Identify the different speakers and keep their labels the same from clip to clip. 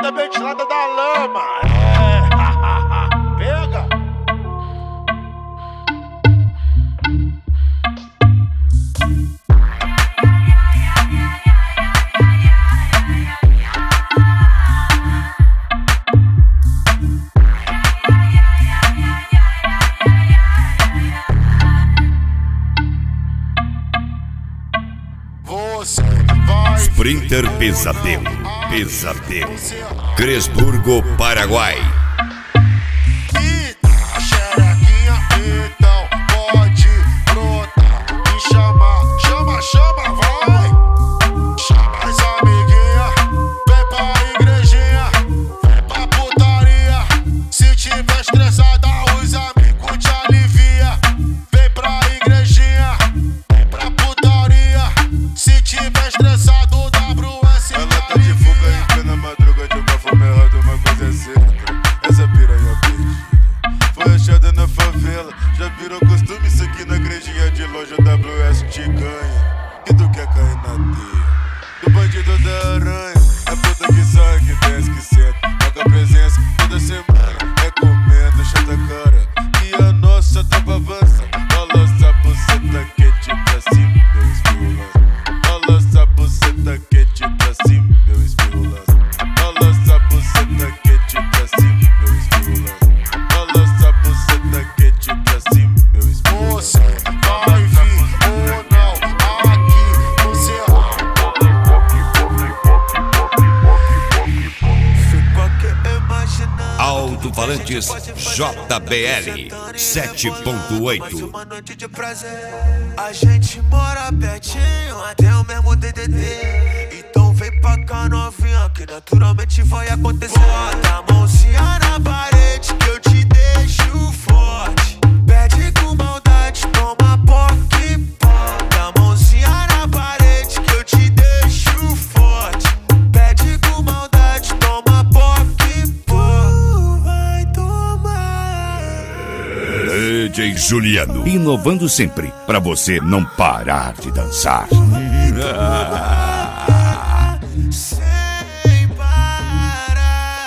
Speaker 1: diretamente lá da lama. Pega.
Speaker 2: Sprinter Pesadelo, Cresburgo, Paraguai.
Speaker 1: A xerequinha, então pode brotar e chamar, chama, vai. Chama as amiguinhas, vem pra igrejinha, vem pra putaria. Se tiver estressada, os amigos te alivia. Vem pra igrejinha, vem pra putaria. Se tiver estressado,
Speaker 3: ela tá de fuga em plena madruga de uma fome errada, uma coisa é certa. Essa piranha perdida foi achada na favela. Já virou costume isso aqui na igrejinha de longe. O WS te ganha e tu quer cair na teia do bandido da aranha. É puta que sai, que desce, que senta, paga presença toda semana. Recomendo, chata cara, e a nossa tropa avança. Balança a buceta quente pra cima, meu espirulando. Balança a buceta quente pra cima, meu espirulando. Balança a buceta quente pra cima, meu espirulando. Balança a buceta quente pra cima, meu espirulando.
Speaker 1: você vai vir ou não aqui no Cerrado.
Speaker 2: Alto-falantes JBL 7.8.
Speaker 4: Uma noite de prazer. A gente mora pertinho, até o mesmo DDD. Então vem pra cá novinha, que naturalmente vai acontecer. Bota a mãozinha na parede que eu te deixo forte. Pede com maldade, toma poque. Bota a mãozinha na parede que eu te deixo forte. Pede com maldade, toma poque. Vai tomar.
Speaker 2: DJ Juliano, inovando sempre, pra você não parar de dançar.
Speaker 4: Sem parar.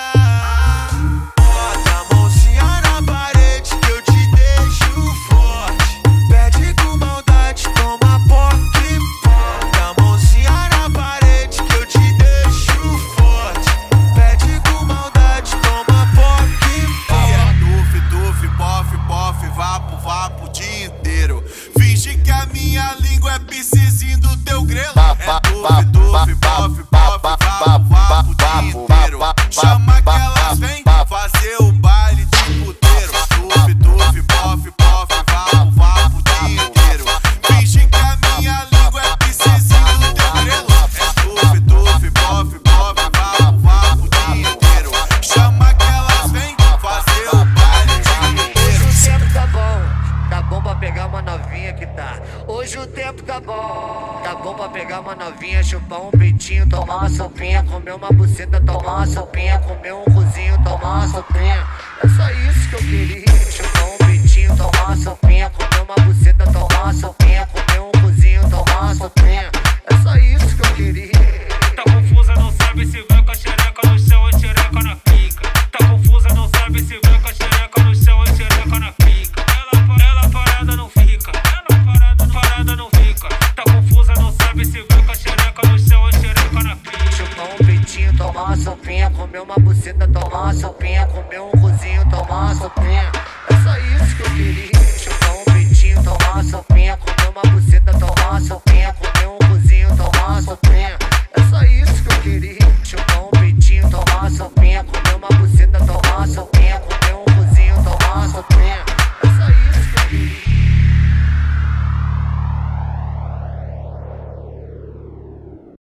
Speaker 4: Bota a mãozinha na parede que eu te deixo forte. Pede com maldade, toma poque. Bota a mãozinha na parede que eu te deixo forte. Pede com maldade, toma poque. Tuf, pof, vapo o dia inteiro. Finge que a minha língua é piscizinho do teu grelo. É tuf, pof, vapo o dia inteiro. Chama que elas vêm fazer o baile de puteiro. Tuf, pof, vapo o dia inteiro. Finge que a minha língua é piscizinho do teu grelo. É tuf, pof, vapo o dia inteiro. Chama que elas vêm fazer o baile de puteiro.
Speaker 5: Hoje o tempo tá bom pra pegar uma novinha que tá. Hoje o tempo tá bom pra pegar uma novinha, chupar um peitinho, tomar uma sopinha, comer uma buceta, tomar uma sopinha, comer um cozinho, tomar uma sopinha. É só isso que eu queria, chupar um peitinho, tomar uma sopinha, comer uma buceta, tomar uma sopinha, comer um cozinho, tomar uma sopinha. É só isso que eu queria.
Speaker 6: Tá confusa, não sabe se vai com a xereca no chão ou xereca na pica. Tá confusa, não sabe se vai com a xereca no chão ou xereca na pica. Ela parada não fica, parada não fica. Tá confusa, não sabe se vai com a xereca no chão ou xereca na pica.
Speaker 5: Chupar um peitinho, tomar uma sopinha, comer uma buceta, tomar uma sopinha, comer um cozinho, tomar uma sopinha. É só isso que eu queria. Chupar um peitinho, tomar uma sopinha, comer uma buceta, tomar